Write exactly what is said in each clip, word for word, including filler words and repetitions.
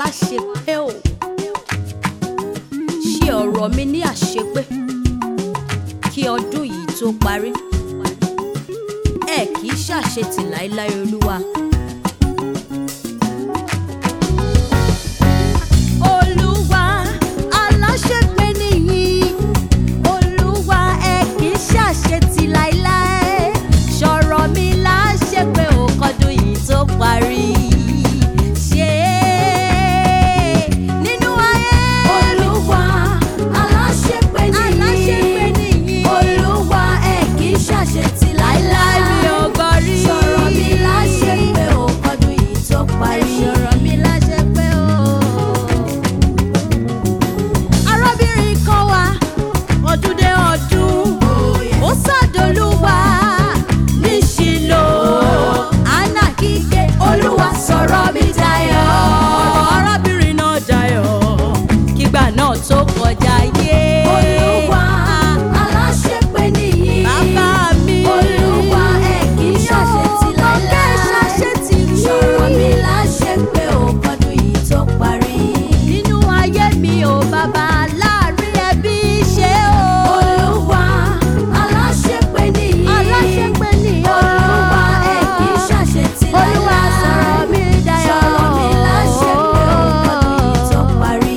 láṣepé o, ṣe ọ̀rọ̀ mi ní àṣepé kí ọdún yìí tó parí. Ẹ kì í ṣàṣetì láéláé Olúwa. Olúwa aláṣepé nìyí, Olúwa ẹ kì í ṣàṣetì láéláé. Ṣọ̀rọ̀ mi láṣepé o kọ́dún yìí tó parí. Ṣé nínú ayé Olúwa aláṣepé nìyí, Olúwa ẹ kì í ṣàṣetì láéláé. mi ò gbọ́ rí. Ṣọ̀rọ̀ mi láṣepé o kọ́dún yìí tó parí. Ṣọ̀rọ̀ mi láṣepé o. Arábìnrin kan wà, ọdún dé ọdún, ó sàdolúwa ní Ṣílò. Hánà kígbe, Olúwa sọ̀rọ̀ mi dayọ̀. Ọ̀rọ̀ arábìnrin náà dayọ̀ kígbà náà tó kọjá yé. Olúwa aláṣepé nìyí, Bàbá mi. Olúwa ẹ kì í ṣàṣetì láéláé. Ọ̀kẹ́ ṣàṣetì rí. Ṣọ̀rọ̀ mi láṣepé o kọ́dún yìí tó parí. Nínú ayé mi ò bàbá, láàrin ẹbí ṣe o. Olúwa aláṣepé nìyí, Aláṣepé nìyí. Olúwa ẹ kì í ṣàṣetì láéláé. Olúwa sọ̀rọ̀ mi dayọ̀. Ṣọ̀rọ̀ mi láṣepé o kọ́dún yìí tó parí.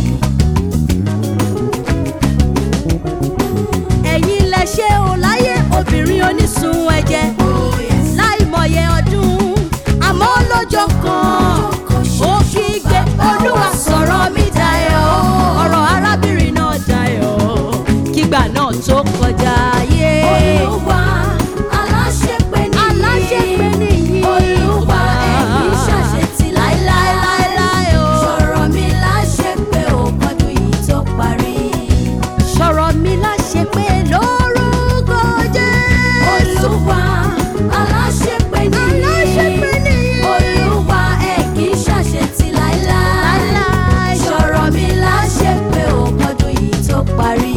Ẹ̀yin lẹ ṣe o láyé obìnrin onísun ẹ̀jẹ̀ láìmọye ọdún, àmọ́ lọ́jọ́ kan ó kígbe, Olúwa sọ̀rọ̀ mi dayọ̀. Ọ̀rọ̀ arábìnrin náà dayọ̀ kígbà náà tó kọjá yé. Olúwa aláṣepé nìyí, Aláṣepé nìyí. Olúwa ẹ kì í ṣàṣetì láéláé. láéláé o. Ṣọ̀rọ̀ mi láṣepé o kọ́dún yìí tó parí. Ṣọ̀rọ̀ mi láṣepé lórúkọ Jésù. Olúwa aláṣepé nìyí, Aláṣepé nìyí. Olúwa ẹ kì í ṣàṣetì láéláé. Láéláé. Ṣọ̀rọ̀ mi láṣepé o kọ́dún yìí tó parí.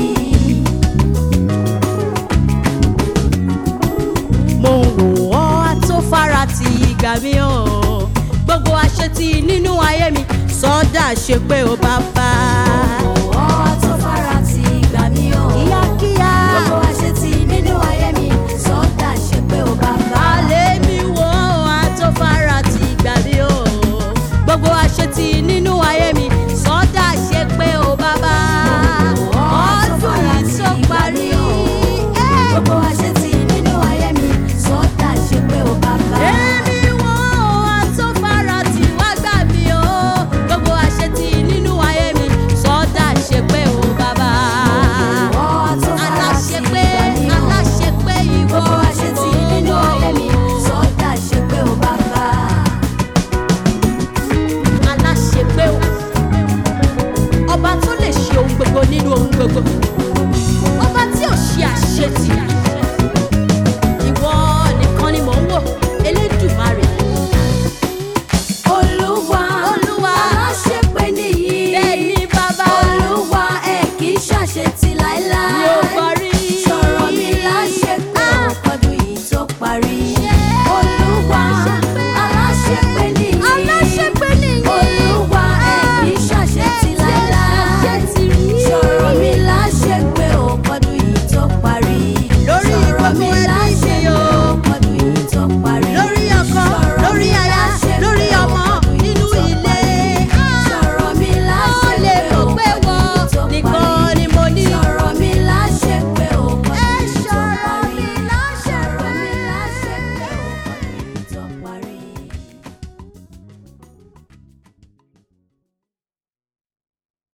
Mo ń wò ọ́ àtòfara ti ìgbà mi o, gbogbo àṣetì nínú ayé mi sọ́dà ṣe pé o bàbá.